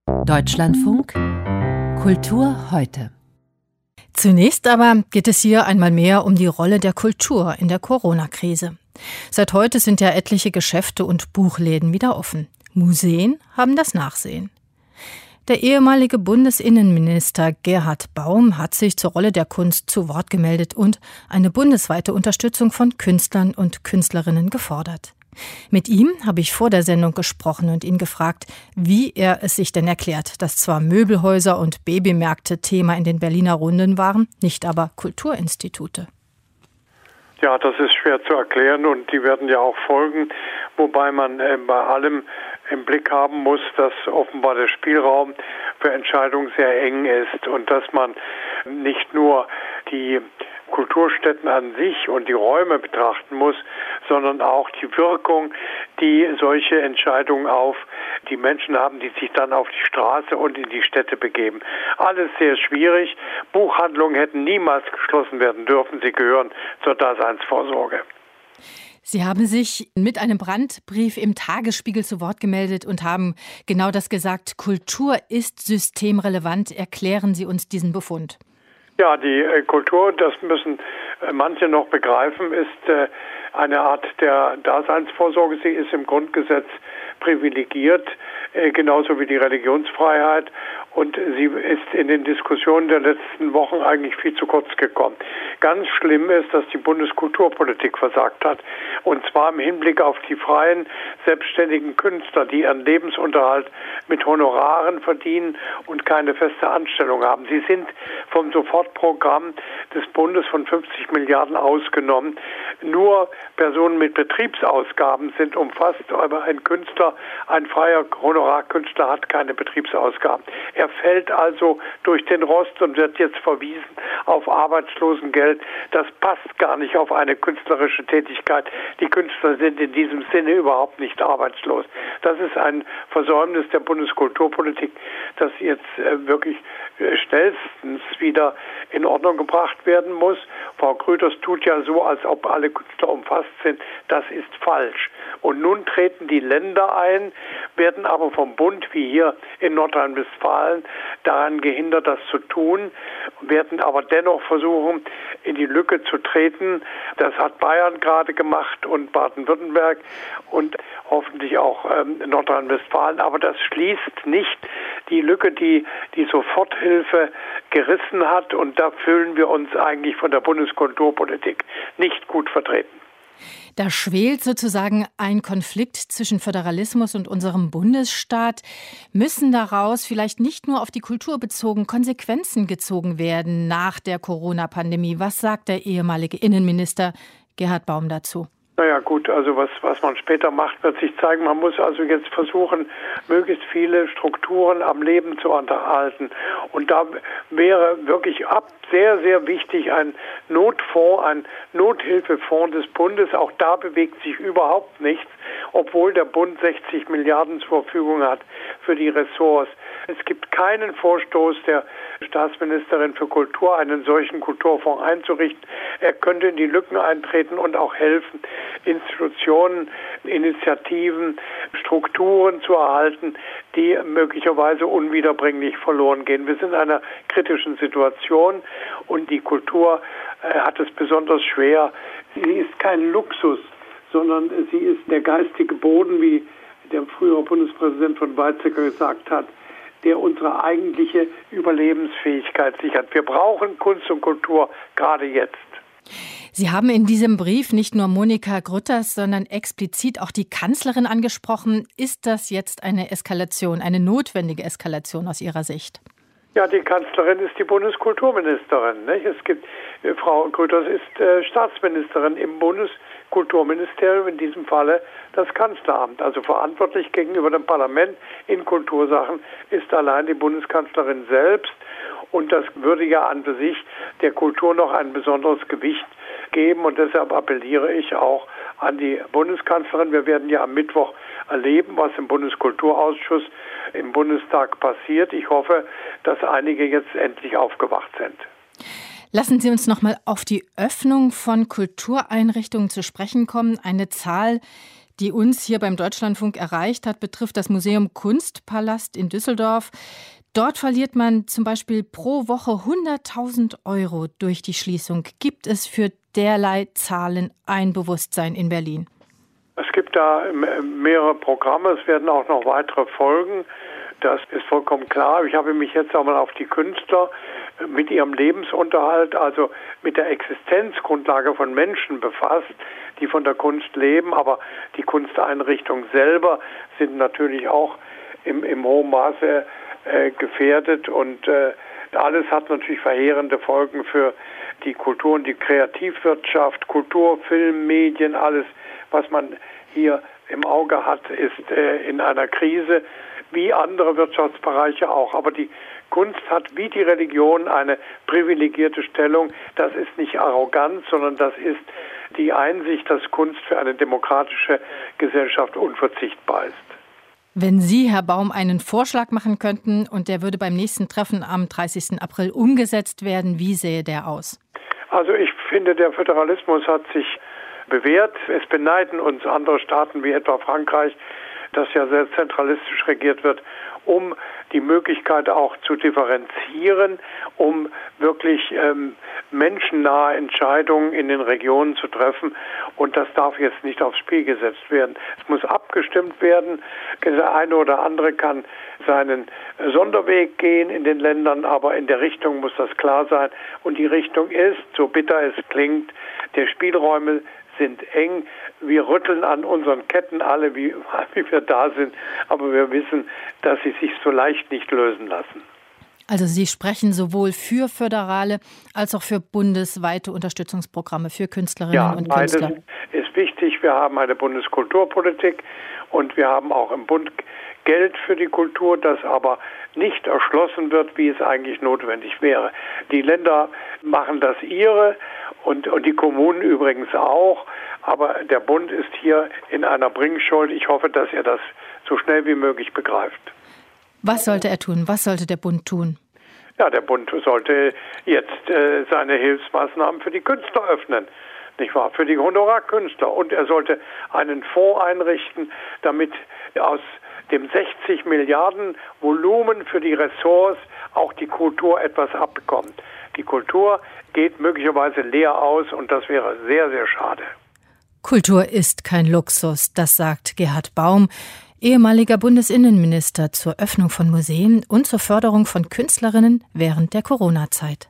Deutschlandfunk Kultur heute. Zunächst aber geht es hier einmal mehr um die Rolle der Kultur in der Corona-Krise. Seit heute sind ja etliche Geschäfte und Buchläden wieder offen. Museen haben das Nachsehen. Der ehemalige Bundesinnenminister Gerhard Baum hat sich zur Rolle der Kunst zu Wort gemeldet und eine bundesweite Unterstützung von Künstlern und Künstlerinnen gefordert. Mit ihm habe ich vor der Sendung gesprochen und ihn gefragt, wie er es sich denn erklärt, dass zwar Möbelhäuser und Babymärkte Thema in den Berliner Runden waren, nicht aber Kulturinstitute. Ja, das ist schwer zu erklären und die werden ja auch folgen, wobei man bei allem im Blick haben muss, dass offenbar der Spielraum für Entscheidungen sehr eng ist und dass man nicht nur die Kulturstätten an sich und die Räume betrachten muss, sondern auch die Wirkung, die solche Entscheidungen auf die Menschen haben, die sich dann auf die Straße und in die Städte begeben. Alles sehr schwierig. Buchhandlungen hätten niemals geschlossen werden dürfen. Sie gehören zur Daseinsvorsorge. Sie haben sich mit einem Brandbrief im Tagesspiegel zu Wort gemeldet und haben genau das gesagt. Kultur ist systemrelevant. Erklären Sie uns diesen Befund. Ja, die Kultur, das müssen manche noch begreifen, ist eine Art der Daseinsvorsorge. Sie ist im Grundgesetz privilegiert, genauso wie die Religionsfreiheit. Und sie ist in den Diskussionen der letzten Wochen eigentlich viel zu kurz gekommen. Ganz schlimm ist, dass die Bundeskulturpolitik versagt hat. Und zwar im Hinblick auf die freien, selbstständigen Künstler, die ihren Lebensunterhalt mit Honoraren verdienen und keine feste Anstellung haben. Sie sind vom Sofortprogramm des Bundes von 50 Milliarden ausgenommen. Nur Personen mit Betriebsausgaben sind umfasst, aber ein freier Honorarkünstler hat keine Betriebsausgaben. Er fällt also durch den Rost und wird jetzt verwiesen auf Arbeitslosengeld. Das passt gar nicht auf eine künstlerische Tätigkeit. Die Künstler sind in diesem Sinne überhaupt nicht arbeitslos. Das ist ein Versäumnis der Bundeskulturpolitik, das jetzt wirklich schnellstens wieder in Ordnung gebracht werden muss. Frau Grüters tut ja so, als ob alle Künstler umfasst sind. Das ist falsch. Und nun treten die Länder ein, werden aber vom Bund, wie hier in Nordrhein-Westfalen, daran gehindert, das zu tun, werden aber dennoch versuchen, in die Lücke zu treten. Das hat Bayern gerade gemacht und Baden-Württemberg und hoffentlich auch Nordrhein-Westfalen. Aber das schließt nicht die Lücke, die Soforthilfe gerissen hat. Und da fühlen wir uns eigentlich von der Bundeskulturpolitik nicht gut vertreten. Da schwelt sozusagen ein Konflikt zwischen Föderalismus und unserem Bundesstaat. Müssen daraus vielleicht nicht nur auf die Kultur bezogen Konsequenzen gezogen werden nach der Corona-Pandemie? Was sagt der ehemalige Innenminister Gerhard Baum dazu? Naja gut, also was man später macht, wird sich zeigen. Man muss also jetzt versuchen, möglichst viele Strukturen am Leben zu unterhalten. Und da wäre wirklich sehr, sehr wichtig ein Notfonds, ein Nothilfefonds des Bundes. Auch da bewegt sich überhaupt nichts, obwohl der Bund 60 Milliarden zur Verfügung hat für die Ressorts. Es gibt keinen Vorstoß der Staatsministerin für Kultur, einen solchen Kulturfonds einzurichten. Er könnte in die Lücken eintreten und auch helfen, Institutionen, Initiativen, Strukturen zu erhalten, die möglicherweise unwiederbringlich verloren gehen. Wir sind in einer kritischen Situation und die Kultur hat es besonders schwer. Sie ist kein Luxus, sondern sie ist der geistige Boden, wie der frühere Bundespräsident von Weizsäcker gesagt hat, der unsere eigentliche Überlebensfähigkeit sichert. Wir brauchen Kunst und Kultur gerade jetzt. Sie haben in diesem Brief nicht nur Monika Grütters, sondern explizit auch die Kanzlerin angesprochen. Ist das jetzt eine Eskalation, eine notwendige Eskalation aus Ihrer Sicht? Ja, die Kanzlerin ist die Bundeskulturministerin. Nicht? Frau Grütters ist Staatsministerin im Bundeskulturministerium, in diesem Falle das Kanzleramt. Also verantwortlich gegenüber dem Parlament in Kultursachen ist allein die Bundeskanzlerin selbst. Und das würde ja an für sich der Kultur noch ein besonderes Gewicht geben. Und deshalb appelliere ich auch an die Bundeskanzlerin. Wir werden ja am Mittwoch erleben, was im Bundeskulturausschuss im Bundestag passiert. Ich hoffe, dass einige jetzt endlich aufgewacht sind. Lassen Sie uns noch mal auf die Öffnung von Kultureinrichtungen zu sprechen kommen. Eine Zahl, die uns hier beim Deutschlandfunk erreicht hat, betrifft das Museum Kunstpalast in Düsseldorf. Dort verliert man zum Beispiel pro Woche 100.000 € durch die Schließung. Gibt es für derlei Zahlen ein Bewusstsein in Berlin? Es gibt da mehrere Programme, es werden auch noch weitere folgen. Das ist vollkommen klar. Ich habe mich jetzt einmal auf die Künstler mit ihrem Lebensunterhalt, also mit der Existenzgrundlage von Menschen befasst, die von der Kunst leben. Aber die Kunsteinrichtungen selber sind natürlich auch im hohen Maße gefährdet und alles hat natürlich verheerende Folgen für die Kultur und die Kreativwirtschaft, Kultur, Film, Medien, alles, was man hier im Auge hat, ist in einer Krise, wie andere Wirtschaftsbereiche auch. Aber die Kunst hat wie die Religion eine privilegierte Stellung. Das ist nicht Arroganz, sondern das ist die Einsicht, dass Kunst für eine demokratische Gesellschaft unverzichtbar ist. Wenn Sie, Herr Baum, einen Vorschlag machen könnten und der würde beim nächsten Treffen am 30. April umgesetzt werden, wie sähe der aus? Also ich finde, der Föderalismus hat sich bewährt. Es beneiden uns andere Staaten wie etwa Frankreich, das ja sehr zentralistisch regiert wird, um die Möglichkeit auch zu differenzieren, um wirklich menschennahe Entscheidungen in den Regionen zu treffen. Und das darf jetzt nicht aufs Spiel gesetzt werden. Es muss abgestimmt werden. Der eine oder andere kann seinen Sonderweg gehen in den Ländern, aber in der Richtung muss das klar sein. Und die Richtung ist, so bitter es klingt, der Spielräume sind eng. Wir rütteln an unseren Ketten alle, wie wir da sind, aber wir wissen, dass sie sich so leicht nicht lösen lassen. Also Sie sprechen sowohl für föderale als auch für bundesweite Unterstützungsprogramme für Künstlerinnen und Künstler. Ja, beides ist wichtig. Wir haben eine Bundeskulturpolitik und wir haben auch im Bund Geld für die Kultur, das aber nicht erschlossen wird, wie es eigentlich notwendig wäre. Die Länder machen das ihre und die Kommunen übrigens auch, aber der Bund ist hier in einer Bringschuld. Ich hoffe, dass er das so schnell wie möglich begreift. Was sollte er tun? Was sollte der Bund tun? Ja, der Bund sollte jetzt seine Hilfsmaßnahmen für die Künstler öffnen, nicht wahr? Für die Honorarkünstler. Und er sollte einen Fonds einrichten, damit aus dem 60 Milliarden Volumen für die Ressorts auch die Kultur etwas abbekommt. Die Kultur geht möglicherweise leer aus und das wäre sehr, sehr schade. Kultur ist kein Luxus, das sagt Gerhard Baum, ehemaliger Bundesinnenminister zur Öffnung von Museen und zur Förderung von Künstlerinnen während der Corona-Zeit.